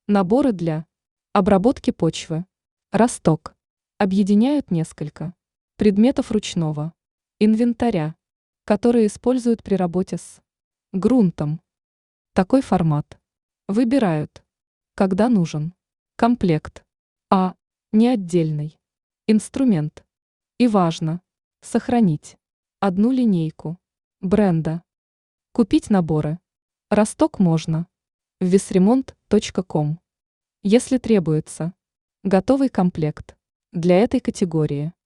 Наборы для обработки почвы. Росток. Объединяют несколько предметов ручного инвентаря, которые используют при работе с грунтом. Такой формат выбирают, когда нужен комплект, а не отдельный инструмент. И важно сохранить одну линейку бренда. Купить наборы Росток можно в весремонт.ком. Если требуется готовый комплект для этой категории.